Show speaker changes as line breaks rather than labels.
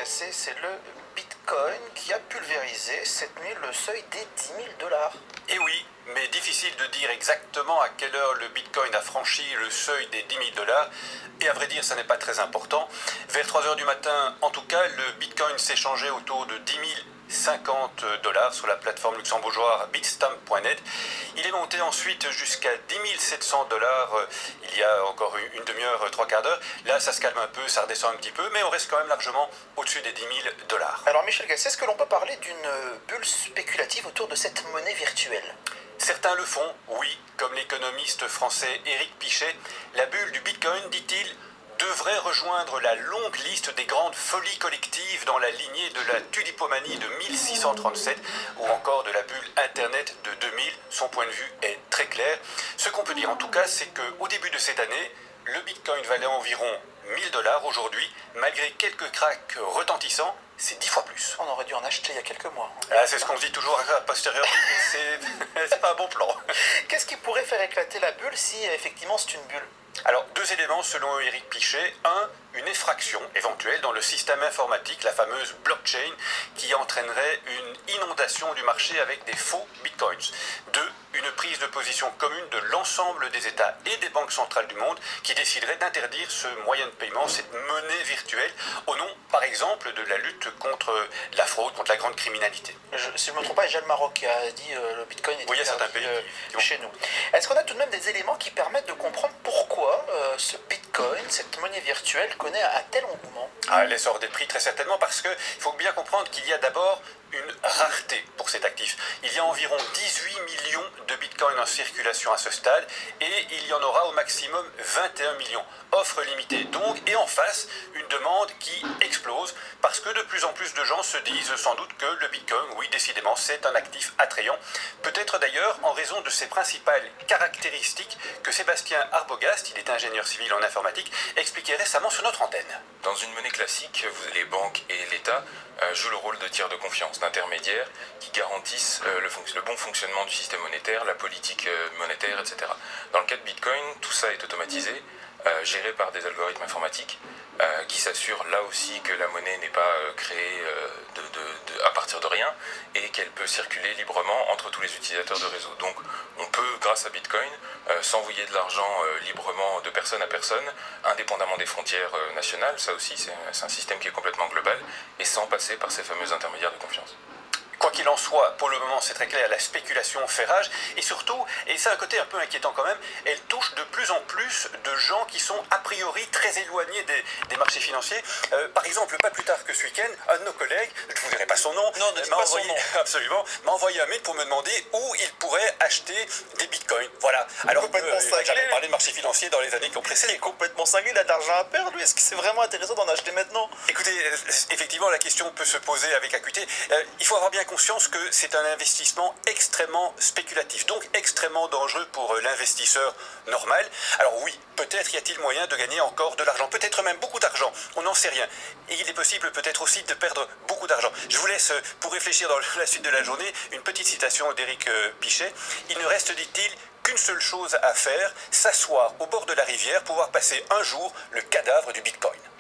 Cassé, c'est le Bitcoin qui a pulvérisé cette nuit le seuil des 10 000 dollars.
Et oui, mais difficile de dire exactement à quelle heure le Bitcoin a franchi le seuil des 10 000 dollars. Et à vrai dire, ça n'est pas très important. Vers 3 heures du matin, en tout cas, le Bitcoin s'échangeait autour de 10 050 dollars sur la plateforme luxembourgeoise bitstamp.net. Il est monté ensuite jusqu'à 10 700 dollars il y a encore une demi-heure, trois quarts d'heure. Là, ça se calme un peu, ça redescend un petit peu, mais on reste quand même largement au-dessus des 10 000 dollars.
Alors Michel Cassé, est-ce que l'on peut parler d'une bulle spéculative autour de cette monnaie virtuelle ?
Certains le font, oui, comme l'économiste français Éric Pichet. La bulle du Bitcoin, dit-il, devrait rejoindre la longue liste des grandes folies collectives dans la lignée de la tulipomanie de 1637 ou encore de la bulle Internet de 2000. Son point de vue est très clair. Ce qu'on peut dire en tout cas, c'est qu'au début de cette année, le Bitcoin valait environ 1000 dollars. Aujourd'hui, malgré quelques cracks retentissants, c'est 10 fois plus.
On aurait dû en acheter il y a quelques mois.
Ah, c'est ce qu'on se dit toujours à posteriori, c'est pas un bon plan.
Qu'est-ce qui pourrait faire éclater la bulle si effectivement c'est une bulle ?
Alors, deux éléments selon Éric Pichet. Un, une effraction éventuelle dans le système informatique, la fameuse blockchain, qui entraînerait une inondation du marché avec des faux bitcoins. Deux, une prise de position commune de l'ensemble des États et des banques centrales du monde qui déciderait d'interdire ce moyen de paiement, cette monnaie virtuelle, au nom, par exemple, de la lutte contre la fraude, contre la grande criminalité.
Si je ne me trompe pas, Jeanne Maroc qui a dit le bitcoin est
oui, il y a certains pays
chez nous. Est-ce qu'on a tout de même des éléments qui permettent de comprendre pourquoi ce bitcoin, cette monnaie virtuelle, connaît un tel engouement ?
L'essor des prix, très certainement, parce qu'il faut bien comprendre qu'il y a d'abord une rareté pour cet actif. Il y a environ 18 millions de bitcoins en circulation à ce stade et il y en aura au maximum 21 millions. Offre limitée donc, et en face, une demande qui explose parce que de plus en plus de gens se disent sans doute que le bitcoin, oui, décidément, c'est un actif attrayant. Peut-être d'ailleurs en raison de ses principales caractéristiques que Sébastien Arbogast, il est ingénieur civil en informatique, expliquait récemment sur notre antenne.
Dans une monnaie classique, les banques et l'État jouent le rôle de tiers de confiance, d'intermédiaires qui garantissent le bon fonctionnement du système monétaire, la politique monétaire, etc. Dans le cas de Bitcoin, tout ça est automatisé, géré par des algorithmes informatiques qui s'assurent là aussi que la monnaie n'est pas créée à partir de rien et qu'elle peut circuler librement entre tous les utilisateurs de réseau. Donc on peut, grâce à Bitcoin, s'envoyer de l'argent librement de personne à personne, indépendamment des frontières nationales, ça aussi c'est un système qui est complètement global, et sans passer par ces fameux intermédiaires de confiance.
Quoi qu'il en soit, pour le moment c'est très clair, la spéculation fait rage et surtout, et c'est un côté un peu inquiétant quand même, elle touche de plus en plus de gens qui sont a priori très éloignés des marchés financiers. Par exemple, pas plus tard que ce week-end, un de nos collègues, je ne vous dirai pas son nom,
non,
m'a envoyé, absolument, m'a envoyé un mail pour me demander où il pourrait acheter des bitcoins. Voilà. Alors j'avais parlé de marché financier dans les années qui ont précédé.
Il est complètement cinglé, il a de l'argent à perdre, lui. Est-ce que c'est vraiment intéressant d'en acheter maintenant ?
Écoutez, effectivement, la question peut se poser avec acuité. Il faut avoir bien conscience que c'est un investissement extrêmement spéculatif, donc extrêmement dangereux pour l'investisseur normal. Alors oui, peut-être y a-t-il moyen de gagner encore de l'argent, peut-être même beaucoup d'argent, on n'en sait rien. Et il est possible peut-être aussi de perdre beaucoup d'argent. Je vous laisse, pour réfléchir dans la suite de la journée, une petite citation d'Éric Pichet. Il ne reste, dit-il, qu'une seule chose à faire, s'asseoir au bord de la rivière pour voir passer un jour le cadavre du Bitcoin.